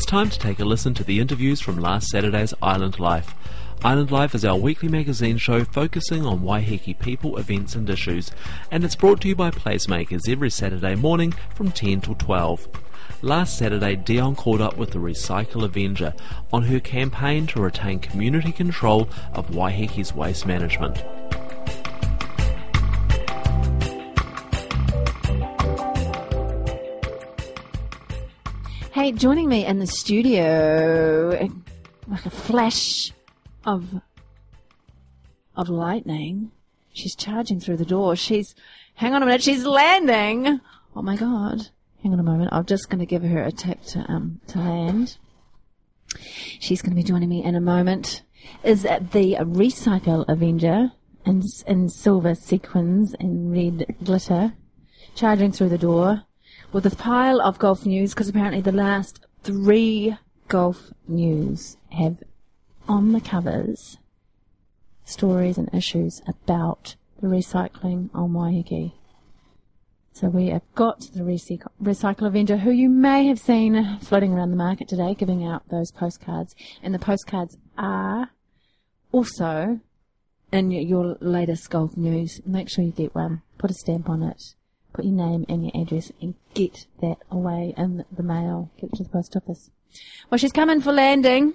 time to take a listen to the interviews from last Saturday's Island Life. Island Life is our weekly magazine show focusing on Waiheke people, events and issues, and it's brought to you by Placemakers every Saturday morning from 10 till 12. Last Saturday, Dion caught up with the Recycle Avenger on her campaign to retain community control of Waiheke's waste management. Hey, joining me in the studio, like a flash of lightning, she's charging through the door. Hang on a minute, she's landing. Oh my God. Hang on a moment. I'm just going to give her a tap to land. She's going to be joining me in a moment. Is the Recycle Avenger in silver sequins and red glitter, charging through the door with a pile of golf news, because apparently the last 3 golf news have on the covers stories and issues about the recycling on Waiheke. So we have got the Recycle Avenger, who you may have seen floating around the market today, giving out those postcards. And the postcards are also in your latest golf news. Make sure you get one. Put a stamp on it. Put your name and your address and get that away in the mail. Get it to the post office. Well, she's coming for landing.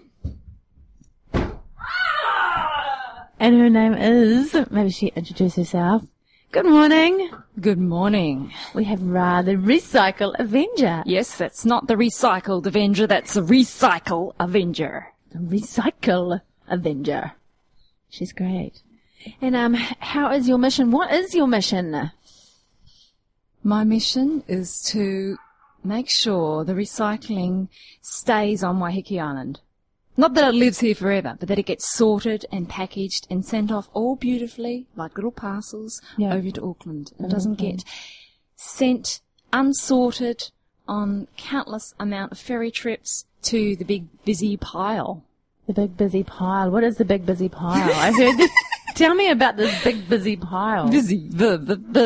And her name is, maybe she introduce herself. Good morning. Good morning. We have the Recycle Avenger. Yes, that's not the Recycled Avenger, that's the Recycle Avenger. The Recycle Avenger. She's great. And how is your mission? What is your mission? My mission is to make sure the recycling stays on Waiheke Island. Not that it lives here forever, but that it gets sorted and packaged and sent off all beautifully, like little parcels, over to Auckland. It doesn't get sent unsorted on countless amount of ferry trips to the big busy pile. The big busy pile. What is the big busy pile? I heard this. Tell me about this big busy pile. Busy. The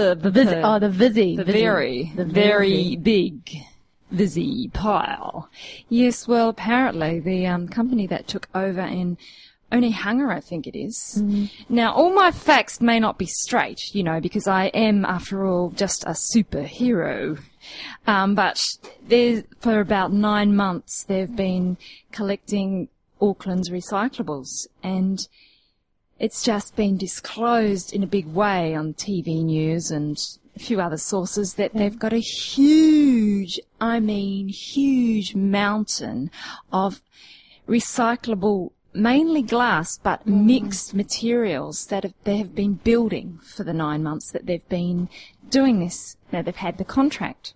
very big busy pile. Yes, well, apparently the company that took over in Onehunga, I think it is. Now, all my facts may not be straight, because I am, after all, just a superhero. But for about 9 months, they've been collecting Auckland's recyclables, and it's just been disclosed in a big way on TV news and a few other sources that they've got a huge mountain of recyclable, mainly glass, but mixed materials that they have been building for the 9 months that they've been doing this. Now they've had the contract.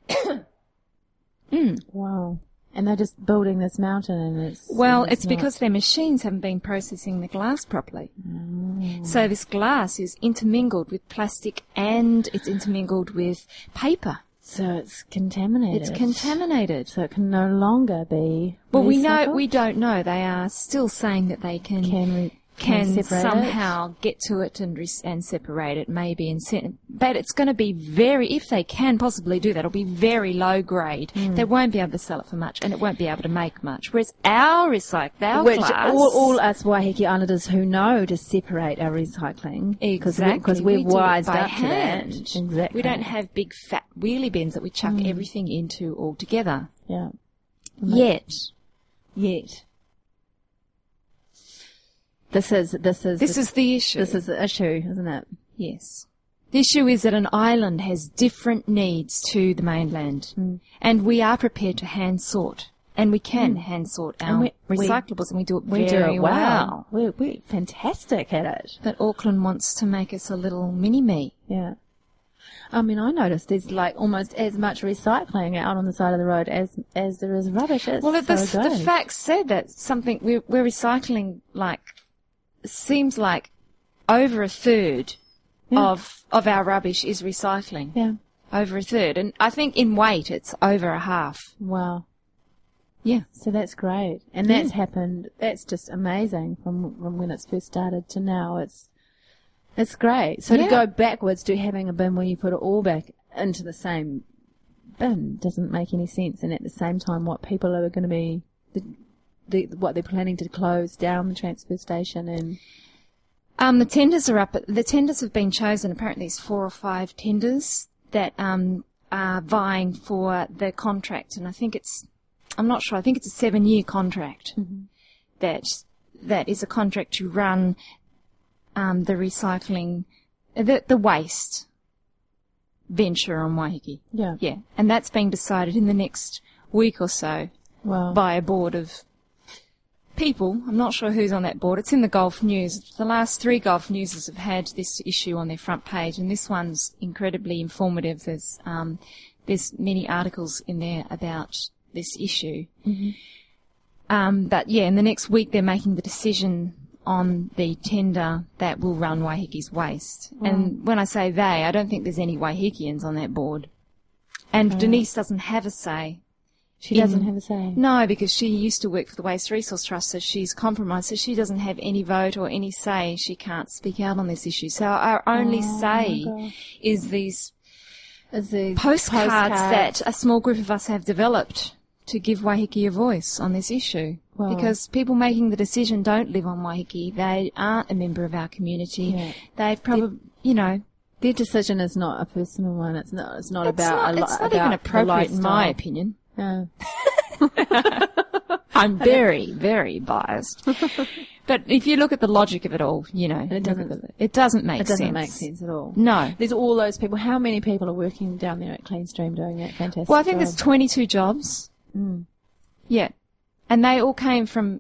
Wow. And they're just building this mountain, and it's because their machines haven't been processing the glass properly. So this glass is intermingled with plastic and it's intermingled with paper. So it's contaminated. It's contaminated. So it can no longer be Well, recycled? we don't know. They are still saying that they can somehow get to it and separate it, maybe, but it's going to be if they can possibly do that, it'll be very low grade. They won't be able to sell it for much, and it won't be able to make much. Whereas our glass, all us Waiheke Islanders who know to separate our recycling, because we're wised up to that. Exactly. We don't have big fat wheelie bins that we chuck everything into all together. Yeah. Yet. This is the issue. This is the issue, isn't it? Yes. The issue is that an island has different needs to the mainland, and we are prepared to hand sort, and we can hand sort our recyclables, and we do it very well. We're fantastic at it. But Auckland wants to make us a little mini-me. Yeah. I mean, I noticed there's almost as much recycling out on the side of the road as there is rubbish. The facts said that we're recycling seems like over a third of our rubbish is recycling. Yeah. Over a third. And I think in weight it's over a half. Wow. Yeah. So that's great. And that's happened, that's just amazing from when it's first started to now. It's great. So to go backwards to having a bin where you put it all back into the same bin doesn't make any sense. And at the same time, what people are going to be, what they're planning to close down the transfer station and... The tenders are up. The tenders have been chosen. Apparently there's 4 or 5 tenders that are vying for the contract. And I'm not sure, I think it's a 7-year contract that is a contract to run the recycling, the waste venture on Waiheke. Yeah. Yeah. And that's being decided in the next week or so by a board of people. I'm not sure who's on that board. It's in the Gulf News. The last 3 Gulf Newses have had this issue on their front page, and this one's incredibly informative. There's many articles in there about this issue. But yeah, in the next week they're making the decision on the tender that will run Waiheke's waste. And when I say they, I don't think there's any Waihekians on that board. And Denise doesn't have a say. She doesn't have a say? No, because she used to work for the Waste Resource Trust, so she's compromised, so she doesn't have any vote or any say. She can't speak out on this issue. So our only say is these postcards that a small group of us have developed to give Waiheke a voice on this issue. Wow. Because people making the decision don't live on Waiheke. They aren't a member of our community. Yeah. They probably, their decision is not a personal one. It's not about it's not even appropriate in my opinion. No. I'm very, very biased. But if you look at the logic of it all, it doesn't make sense. It doesn't make sense at all. No. There's all those people. How many people are working down there at Cleanstream doing that fantastic Well, I think job? there's 22 jobs. Yeah. And they all came from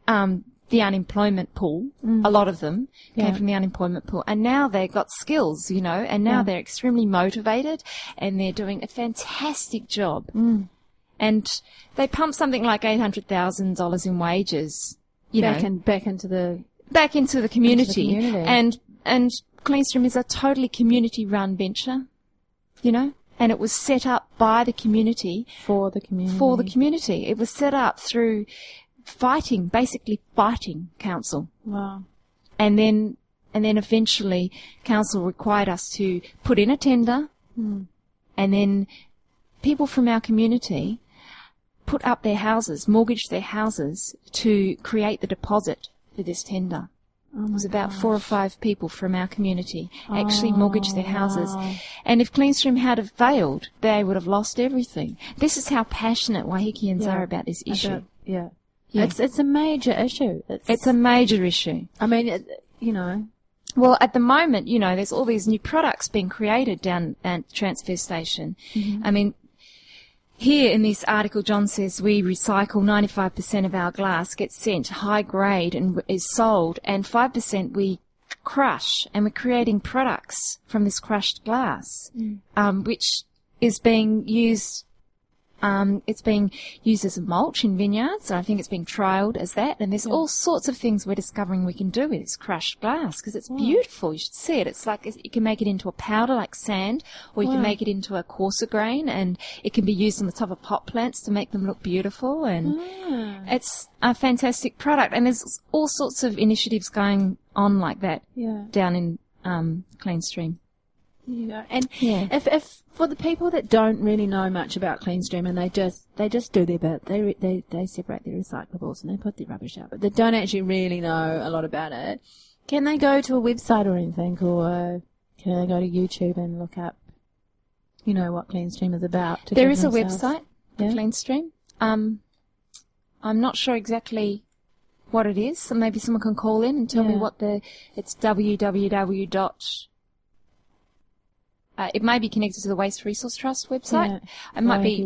the unemployment pool. A lot of them came from the unemployment pool. And now they've got skills, and now they're extremely motivated and they're doing a fantastic job. And they pump something like $800,000 in wages, back into the community. And Cleanstream is a totally community-run venture, and it was set up by the community. For the community. It was set up through basically fighting council. Wow. And then eventually council required us to put in a tender, and then people from our community put up their houses, mortgaged their houses to create the deposit for this tender. It was about 4 or 5 people from our community actually mortgaged their houses. Wow. And if Cleanstream had have failed, they would have lost everything. This is how passionate Waihekians are about this issue. Yeah. It's a major issue. It's a major issue. I mean, Well, at the moment, there's all these new products being created down at the transfer station. I mean, here in this article, John says we recycle 95% of our glass, gets sent high grade and is sold, and 5% we crush, and we're creating products from this crushed glass, which is being used. It's being used as a mulch in vineyards, so I think it's being trialled as that. And there's all sorts of things we're discovering we can do with this crushed glass, because it's beautiful. You should see it. It's like you can make it into a powder like sand, or you can make it into a coarser grain, and it can be used on the top of pot plants to make them look beautiful. And it's a fantastic product. And there's all sorts of initiatives going on like that down in Cleanstream. Yeah, and if for the people that don't really know much about Cleanstream and they just do their bit, they separate their recyclables and they put their rubbish out, but they don't actually really know a lot about it. Can they go to a website or anything, or can they go to YouTube and look up, what Cleanstream is about? There is a website for Cleanstream. I'm not sure exactly what it is, so maybe someone can call in and tell me what it's www. It may be connected to the Waste Resource Trust website. It might be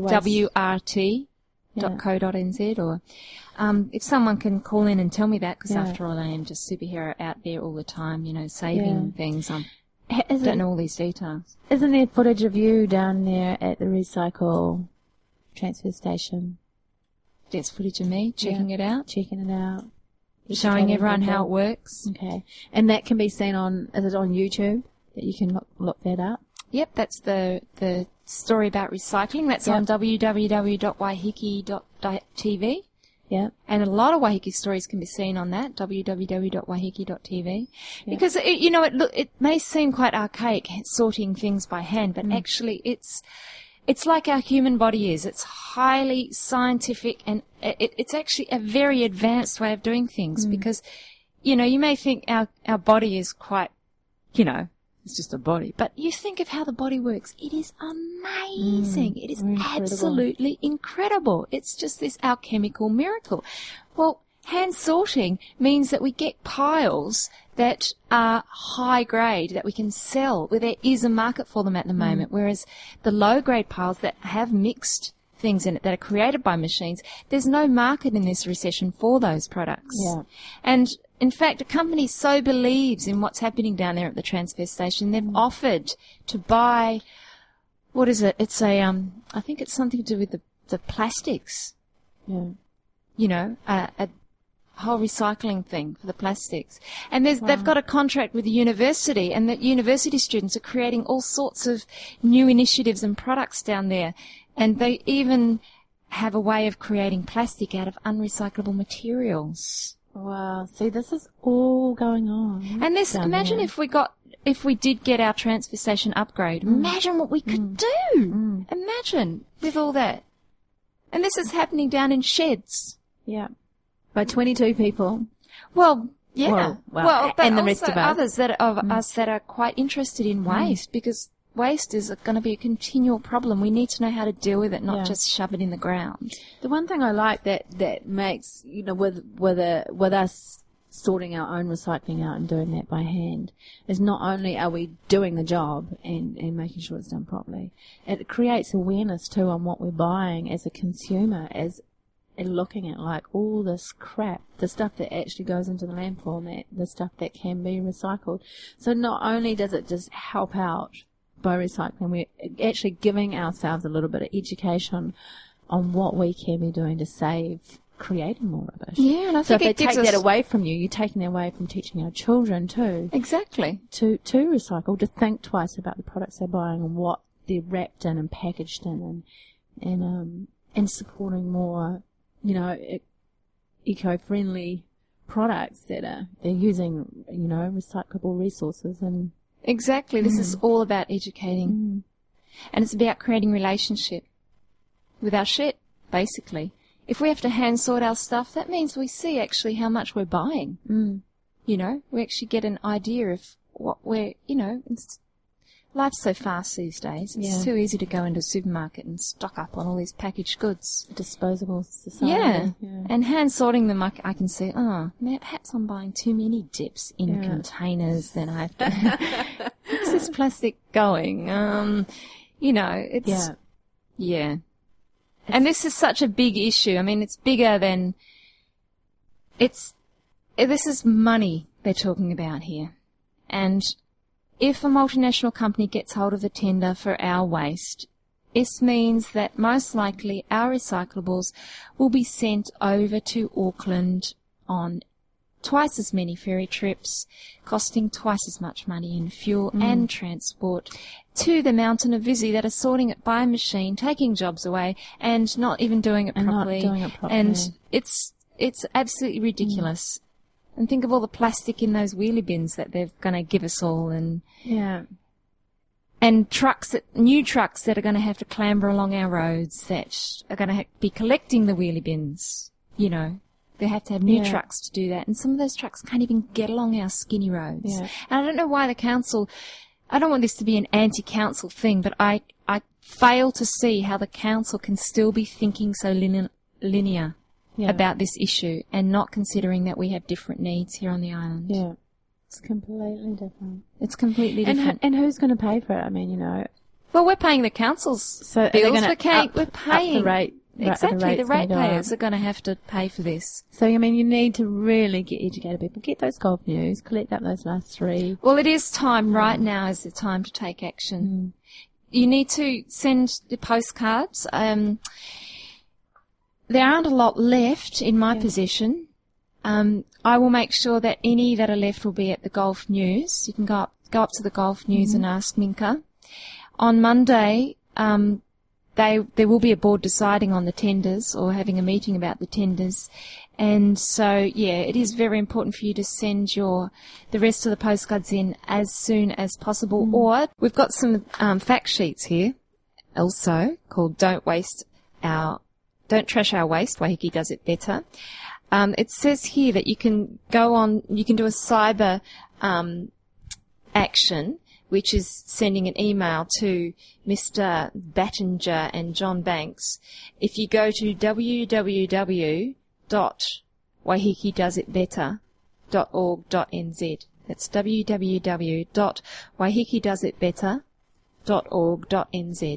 wrt.co.nz, or if someone can call in and tell me that, because after all, I am just superhero out there all the time, saving things. I don't know all these details. Isn't there footage of you down there at the recycle transfer station? There's footage of me checking it out. Showing everyone how it works. Okay. And that can be seen is it on YouTube that you can look that up? Yep, that's the story about recycling. That's on www.waiheke.tv. Yeah. And a lot of Waiheke stories can be seen on that, www.waiheke.tv. Because, it may seem quite archaic sorting things by hand, but actually it's it's like our human body is. It's highly scientific, and it's actually a very advanced way of doing things because, you know, you may think our body is quite, you know, it's just a body. But you think of how the body works. It is amazing. It is absolutely incredible. It's just this alchemical miracle. Well, hand sorting means that we get piles that are high grade that we can sell, where there is a market for them at the moment, whereas the low grade piles that have mixed things in it that are created by machines, there's no market in this recession for those products. Yeah. And in fact, a company so believes in what's happening down there at the transfer station, they've offered to buy, what is it? It's a, I think it's something to do with the plastics. Yeah. You know, a whole recycling thing for the plastics. And they've got a contract with the university, and the university students are creating all sorts of new initiatives and products down there. And they even have a way of creating plastic out of unrecyclable materials. Wow. See, this is all going on. And this, imagine if we did get our transfer station upgrade. Imagine what we could do. Imagine with all that. And this is happening down in sheds. Yeah. By 22 people. Well, yeah. Well, but and the also rest of us. others that of us that are quite interested in waste, because waste is going to be a continual problem. We need to know how to deal with it, not just shove it in the ground. The one thing I like that makes, you know, with us sorting our own recycling out and doing that by hand is not only are we doing the job and making sure it's done properly, it creates awareness too on what we're buying as a consumer, as looking at like all this crap, the stuff that actually goes into the landfill and the stuff that can be recycled. So not only does it just help out by recycling, we're actually giving ourselves a little bit of education on what we can be doing to save creating more rubbish. Yeah, and I think so if it they gives take that us away from you, you're taking that away from teaching our children too. Exactly. To recycle, to think twice about the products they're buying and what they're wrapped in and packaged in, and supporting more, you know, eco-friendly products that they're using, you know, recyclable resources and. Exactly. This is all about educating. And it's about creating relationship with our shit, basically. If we have to hand sort our stuff, that means we see actually how much we're buying. You know, we actually get an idea of what we're, you know, life's so fast these days. It's too easy to go into a supermarket and stock up on all these packaged goods. Disposable society. Yeah. And hand sorting them, I can see, perhaps I'm buying too many dips in containers, then I have to... Where's this plastic going? You know, it's... Yeah. And this is such a big issue. I mean, it's bigger than... This is money they're talking about here. And if a multinational company gets hold of the tender for our waste, this means that most likely our recyclables will be sent over to Auckland on twice as many ferry trips, costing twice as much money in fuel and transport, to the mountain of Visy that are sorting it by machine, taking jobs away, and not even doing it properly. And it's absolutely ridiculous. And think of all the plastic in those wheelie bins that they're going to give us all, and new trucks that are going to have to clamber along our roads that are going to be collecting the wheelie bins. You know, they have to have new trucks to do that, and some of those trucks can't even get along our skinny roads. And I don't know why the council. I don't want this to be an anti-council thing, but I fail to see how the council can still be thinking so linear. About this issue and not considering that we have different needs here on the island. Yeah. It's completely different. It's completely different. And who's going to pay for it? I mean, you know. Well, we're paying the council's bills. We're paying. Up the rate. Exactly. The ratepayers are going to have to pay for this. So, I mean, you need to really get educated people. Get those Golf News. Collect up those last 3. Well, it is time. Right now is the time to take action. You need to send the postcards. There aren't a lot left in my possession. I will make sure that any that are left will be at the Golf News. You can go up to the Golf News and ask Minka. On Monday, there will be a board deciding on the tenders or having a meeting about the tenders. And so, it is very important for you to send the rest of the postcards in as soon as possible. Or we've got some fact sheets here. also called Don't Trash Our Waste, Waiheke Does It Better. It says here that you can you can do a cyber action, which is sending an email to Mr. Battinger and John Banks. If you go to www.waihekedoesitbetter.org.nz. That's www.waihekedoesitbetter.org.nz.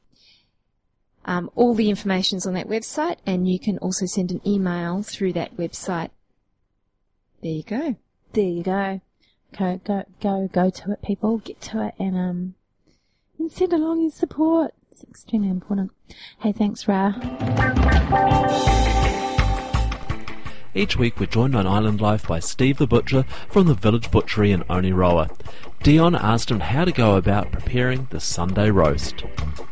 All the information's on that website, and you can also send an email through that website. There you go. There you go. Go to it, people. Get to it and send along your support. It's extremely important. Hey, thanks, Ra. Each week we're joined on Island Life by Steve the Butcher from the Village Butchery in Oniroa. Dion asked him how to go about preparing the Sunday roast.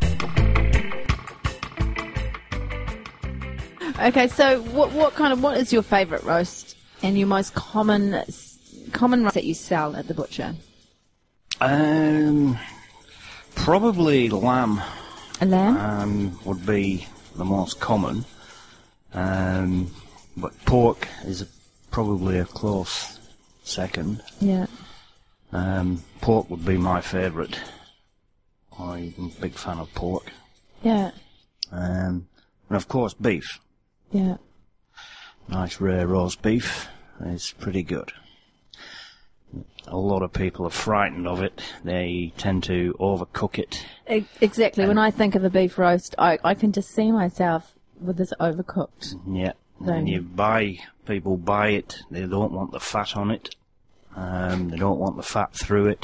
Okay, so what is your favourite roast and your most common roast that you sell at the butcher? Probably lamb. A lamb? Would be the most common. But pork is probably a close second. Yeah. Pork would be my favourite. I'm a big fan of pork. Yeah. And of course beef. Yeah. Nice rare roast beef is pretty good. A lot of people are frightened of it. They tend to overcook it. Exactly. When I think of a beef roast, I can just see myself with this overcooked. Yeah. And people buy it, they don't want the fat on it. They don't want the fat through it.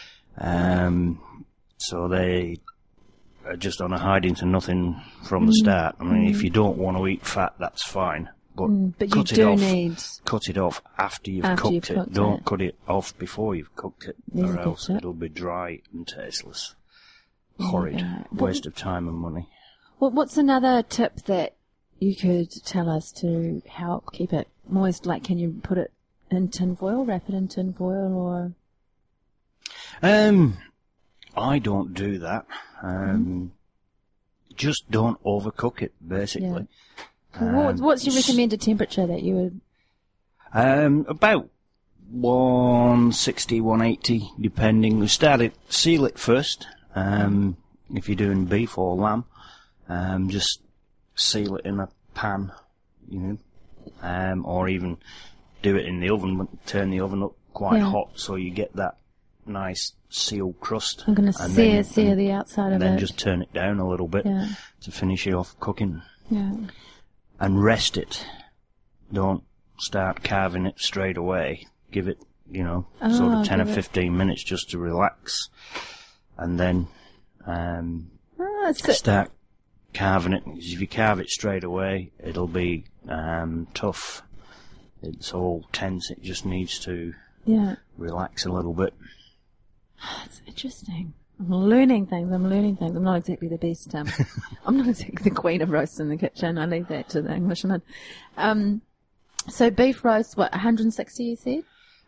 So they are just on a hiding to nothing from the start. I mean, if you don't want to eat fat, that's fine. But you do need... Cut it off after you've cooked it. Don't cut it off before you've cooked it, or else it'll be dry and tasteless. Horrid. Waste of time and money. What's another tip that you could tell us to help keep it moist? Like, can you put it in tin foil, wrap it in tin foil, or...? I don't do that. Just don't overcook it, basically. Yeah. What's your recommended temperature that you would... About 160, 180, depending. We seal it first. If you're doing beef or lamb, just seal it in a pan, or even do it in the oven, but turn the oven up quite hot so you get that nice sealed crust. I'm going to sear the outside of it. And then just turn it down a little bit to finish it off cooking. Yeah. And rest it. Don't start carving it straight away. Give it, sort of 10 or 15 minutes just to relax. And then start carving it. Because if you carve it straight away, it'll be tough. It's all tense. It just needs to relax a little bit. That's interesting. I'm learning things. I'm not exactly the best. I'm not exactly the queen of roasts in the kitchen. I leave that to the Englishman. So beef roast, 160 you said?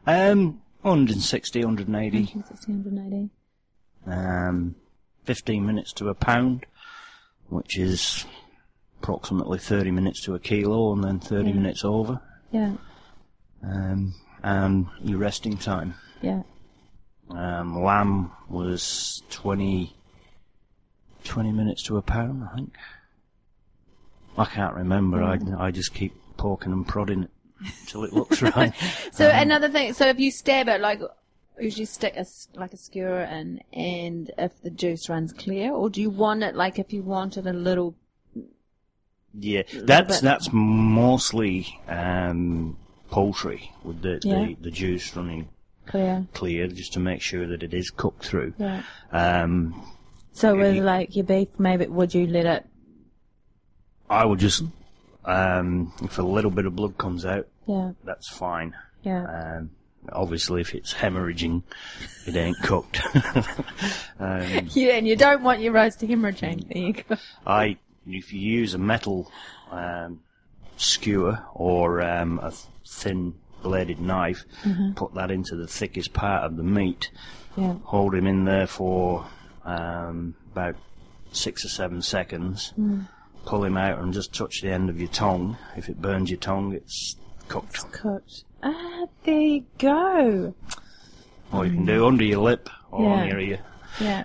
160, 180. 160, 180. 15 minutes to a pound, which is approximately 30 minutes to a kilo, and then 30 minutes over. Yeah. And your resting time. Yeah. Lamb was 20 minutes to a pound, I think. I can't remember. I just keep poking and prodding it until it looks right. So another thing, so if you stab it, like, usually stick a skewer in, and if the juice runs clear, or do you want it, like, if you wanted a little... Yeah, that's mostly poultry, with the juice running clear, just to make sure that it is cooked through. Yeah. So with like your beef, maybe would you let it? I would just, if a little bit of blood comes out, that's fine. Yeah. Obviously, if it's hemorrhaging, it ain't cooked. And you don't want your roast hemorrhaging. There you go. If you use a metal skewer or a thin bladed knife, put that into the thickest part of the meat, hold him in there for about 6 or 7 seconds. Pull him out and just touch the end of your tongue. If it burns your tongue, it's cooked. Cooked. Ah, there you go. Or you can do under your lip or near your Yeah.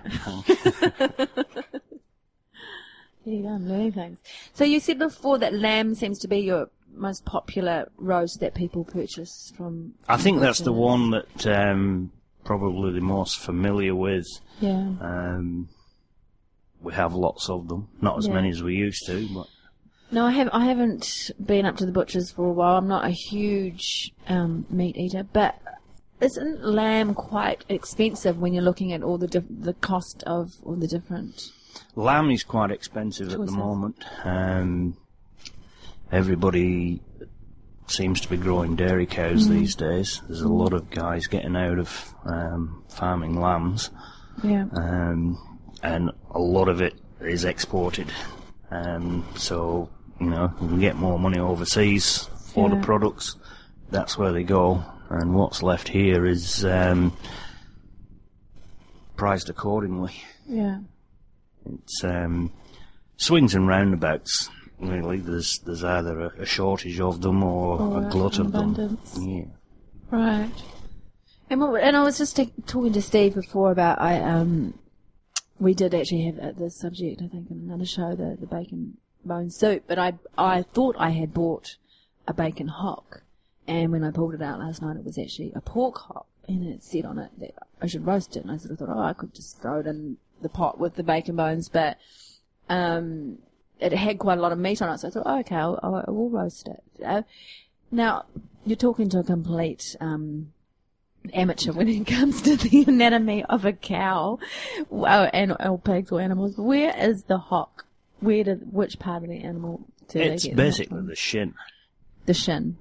There you go, I'm learning things. So you said before that lamb seems to be your most popular roast that people purchase from... I think that's the one that probably the most familiar with. Yeah. We have lots of them. Not as many as we used to, but... No, I haven't been up to the butcher's for a while. I'm not a huge meat eater, but isn't lamb quite expensive when you're looking at all the cost of all the different... Lamb is quite expensive at the moment. Everybody seems to be growing dairy cows these days. There's a lot of guys getting out of farming lambs. Yeah. And a lot of it is exported. So, you know, we can get more money overseas for the products. That's where they go. And what's left here is priced accordingly. Yeah. It's swings and roundabouts. Really, there's either a shortage of them or a glut of abundance. them. Yeah. Right. And I was just talking to Steve before about we did actually have this subject, I think, in another show, the bacon bone soup. But I thought I had bought a bacon hock, and when I pulled it out last night, it was actually a pork hock, and it said on it that I should roast it. And I sort of thought, I could just throw it in the pot with the bacon bones, but it had quite a lot of meat on it, so I thought, okay, I will roast it. Now, you're talking to a complete amateur when it comes to the anatomy of a cow, or pigs or animals. Where is the hock? Which part of the animal do they It's get basically the shin. The shin.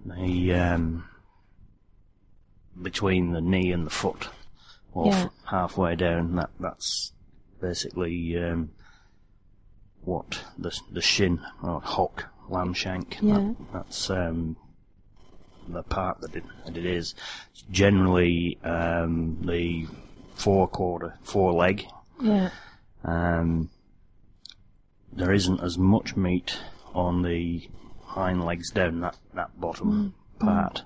Between the knee and the foot, or halfway down. That's basically what the shin or hock, lamb shank. Yeah. That's the part that it is. Generally the foreleg. Yeah. There isn't as much meat on the hind legs down that bottom part.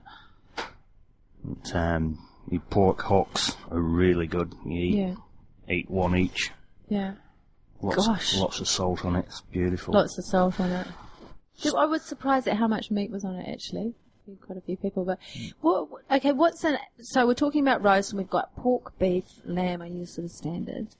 But, the pork hocks are really good. You eat one each. Yeah. Lots of salt on it. It's beautiful. Lots of salt on it. I was surprised at how much meat was on it, actually. Quite a few people, but what's in it? So we're talking about roast, and we've got pork, beef, lamb. I use sort of standard.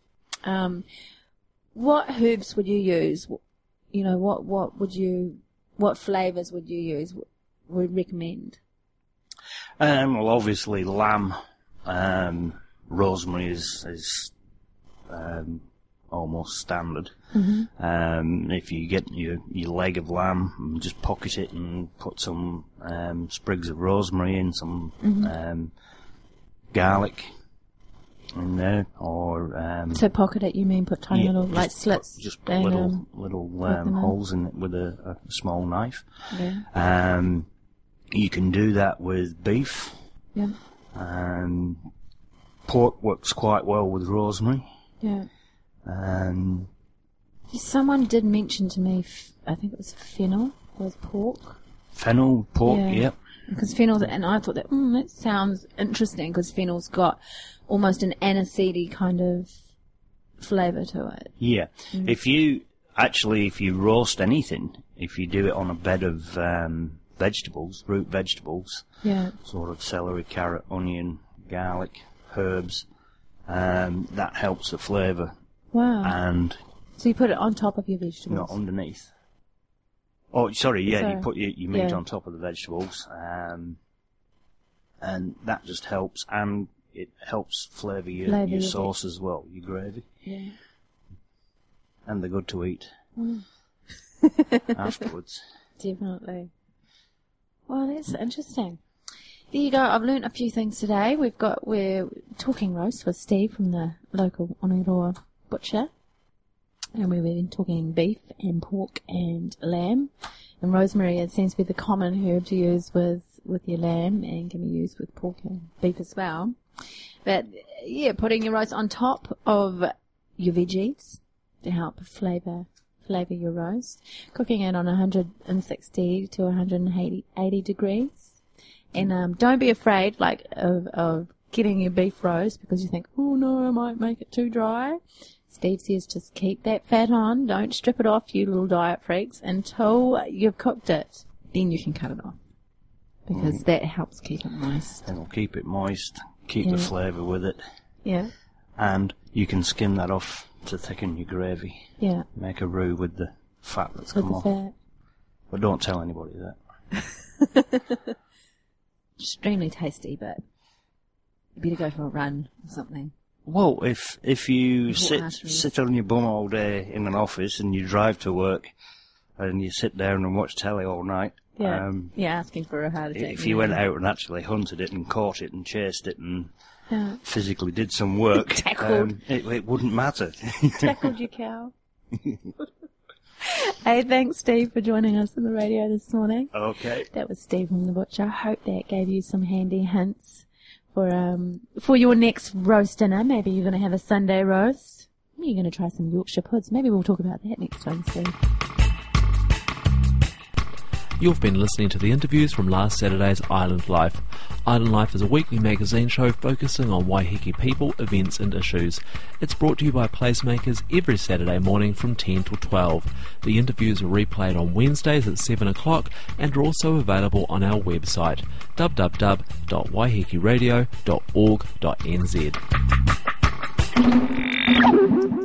What herbs would you use? You know, what flavors would you use? Would recommend? Well, obviously lamb, rosemary is almost standard. If you get your leg of lamb, just pocket it and put some sprigs of rosemary in, some garlic in there, or so pocket it, you mean put tiny little slits? Just put little holes in it with a small knife. Yeah. You can do that with beef. Yeah. Pork works quite well with rosemary. Yeah. Someone did mention to me, I think it was fennel with pork. Fennel, pork, yep. Because fennel, and I thought that sounds interesting, because fennel's got almost an aniseedy kind of flavour to it. Yeah. If you roast anything, if you do it on a bed of vegetables, root vegetables, sort of celery, carrot, onion, garlic, herbs, that helps the flavour. Wow. And so you put it on top of your vegetables? Not underneath. Oh, sorry, you put your meat on top of the vegetables, and that just helps, and it helps flavour your sauce as well, your gravy. Yeah. And they're good to eat afterwards. Definitely. Well, that's interesting. There you go. I've learnt a few things today. We're talking roast with Steve from the local Oneroa butcher. And we've been talking beef and pork and lamb. And rosemary, it seems to be the common herb to use with your lamb, and can be used with pork and beef as well. But, putting your roast on top of your veggies to help flavour your roast. Cooking it on 160 to 180 degrees. And don't be afraid of getting your beef roast because you think, oh no, I might make it too dry. Steve says just keep that fat on. Don't strip it off, you little diet freaks, until you've cooked it. Then you can cut it off. Because that helps keep it moist. It'll keep it moist, keep the flavour with it. Yeah. And you can skim that off to thicken your gravy. Yeah. Make a roux with the fat that's With come the off. fat. But don't tell anybody that. Extremely tasty, but you better go for a run or something. Well, if you arteries. sit on your bum all day in an office and you drive to work and you sit down and watch telly all night, Yeah. Asking for a heart attack. if you went out and actually hunted it and caught it and chased it and Yeah. physically did some work, Tackled. it wouldn't matter. Tackled your cow. Hey, thanks, Steve, for joining us on the radio this morning. Okay. That was Steve from the Butcher. I hope that gave you some handy hints for your next roast dinner. Maybe you're going to have a Sunday roast. Maybe you're going to try some Yorkshire puds. Maybe we'll talk about that next time, Steve. You've been listening to the interviews from last Saturday's Island Life. Island Life is a weekly magazine show focusing on Waiheke people, events and issues. It's brought to you by Placemakers every Saturday morning from 10 till 12. The interviews are replayed on Wednesdays at 7 o'clock and are also available on our website www.waihekeradio.org.nz.